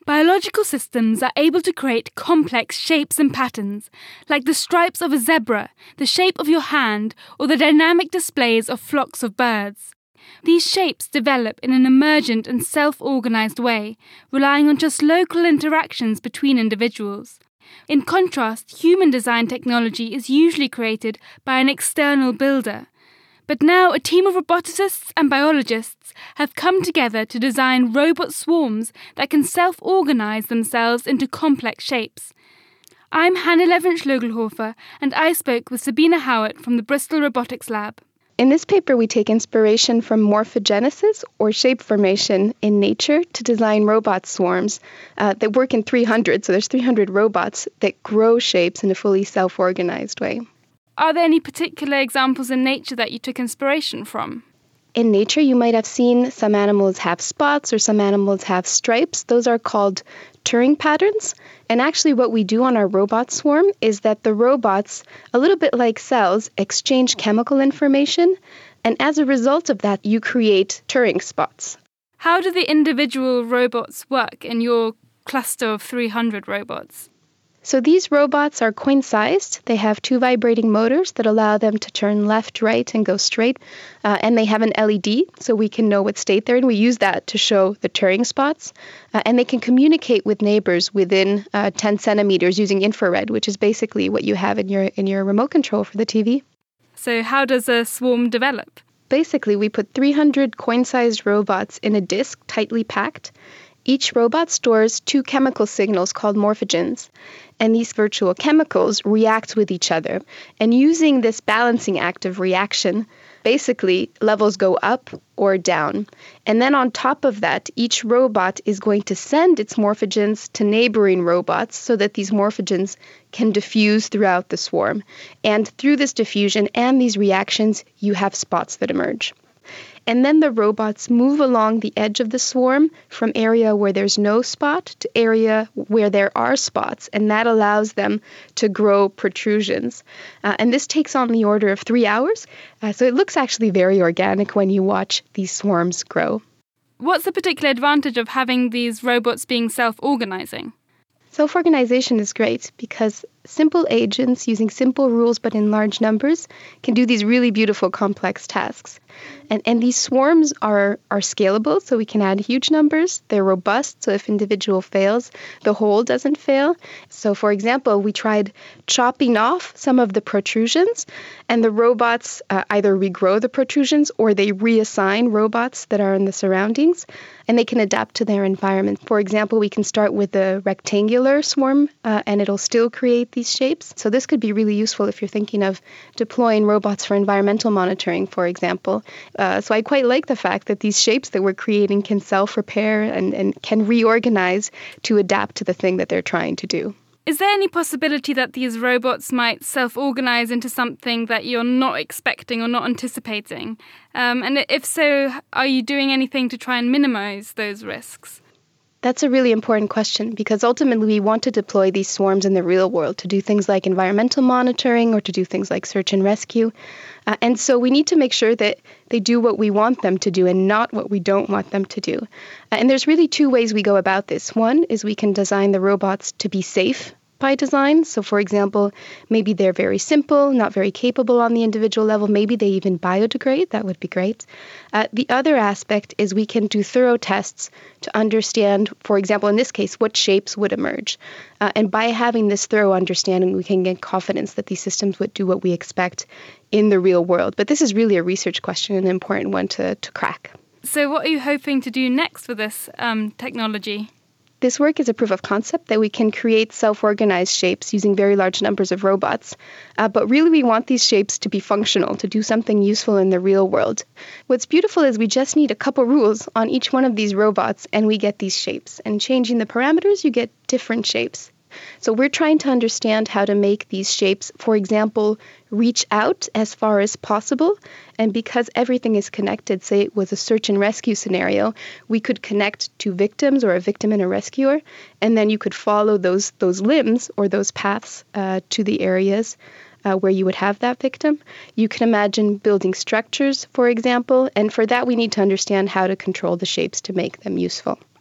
Biological systems are able to create complex shapes and patterns, like the stripes of a zebra, the shape of your hand, or the dynamic displays of flocks of birds. These shapes develop in an emergent and self-organized way, relying on just local interactions between individuals. In contrast, human design technology is usually created by an external builder. But now a team of roboticists and biologists have come together to design robot swarms that can self-organize themselves into complex shapes. I'm Hannah Levench-Logelhofer, and I spoke with Sabina Howat from the Bristol Robotics Lab. In this paper, we take inspiration from morphogenesis, or shape formation, in nature to design robot swarms that work in 300. So there's 300 robots that grow shapes in a fully self-organized way. Are there any particular examples in nature that you took inspiration from? In nature, you might have seen some animals have spots or some animals have stripes. Those are called Turing patterns. And actually what we do on our robot swarm is that the robots, a little bit like cells, exchange chemical information. And as a result of that, you create Turing spots. How do the individual robots work in your cluster of 300 robots? So these robots are coin-sized. They have 2 vibrating motors that allow them to turn left, right, and go straight. And they have an LED, so we can know what state they're in. We use that to show the Turing spots. And they can communicate with neighbors within 10 centimeters using infrared, which is basically what you have in your remote control for the TV. So how does a swarm develop? Basically, we put 300 coin-sized robots in a disk tightly packed. Each robot stores 2 chemical signals called morphogens, and these virtual chemicals react with each other. And using this balancing act of reaction, basically levels go up or down. And then on top of that, each robot is going to send its morphogens to neighboring robots so that these morphogens can diffuse throughout the swarm. And through this diffusion and these reactions, you have spots that emerge. And then the robots move along the edge of the swarm from area where there's no spot to area where there are spots, and that allows them to grow protrusions. And this takes on the order of 3 hours, so it looks actually very organic when you watch these swarms grow. What's the particular advantage of having these robots being self-organizing? Self-organization is great because simple agents using simple rules but in large numbers can do these really beautiful complex tasks. And these swarms are scalable, so we can add huge numbers. They're robust, so if individual fails, the whole doesn't fail. So for example, we tried chopping off some of the protrusions, and the robots either regrow the protrusions or they reassign robots that are in the surroundings, and they can adapt to their environment. For example, we can start with a rectangular swarm, and it'll still create these shapes. So this could be really useful if you're thinking of deploying robots for environmental monitoring, for example. So I quite like the fact that these shapes that we're creating can self-repair and can reorganize to adapt to the thing that they're trying to do. Is there any possibility that these robots might self-organize into something that you're not expecting or not anticipating? And if so, are you doing anything to try and minimize those risks? That's a really important question because ultimately we want to deploy these swarms in the real world to do things like environmental monitoring or to do things like search and rescue. And so we need to make sure that they do what we want them to do and not what we don't want them to do. And there's really 2 ways we go about this. One is we can design the robots to be safe by design. So for example, maybe they're very simple, not very capable on the individual level. Maybe they even biodegrade. That would be great. The other aspect is we can do thorough tests to understand, for example, in this case, what shapes would emerge. And by having this thorough understanding, we can get confidence that these systems would do what we expect in the real world. But this is really a research question and an important one to crack. So what are you hoping to do next with this technology? This work is a proof of concept that we can create self-organized shapes using very large numbers of robots. But really, we want these shapes to be functional, to do something useful in the real world. What's beautiful is we just need a couple rules on each one of these robots, and we get these shapes. And changing the parameters, you get different shapes. So we're trying to understand how to make these shapes, for example, reach out as far as possible. And because everything is connected, say it was a search and rescue scenario, we could connect to victims or a victim and a rescuer, and then you could follow those limbs or those paths to the areas where you would have that victim. You can imagine building structures, for example, and for that we need to understand how to control the shapes to make them useful.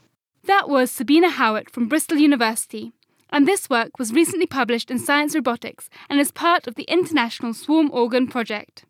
That was Sabina Howat from Bristol University, and this work was recently published in Science Robotics and is part of the International Swarm Organ Project.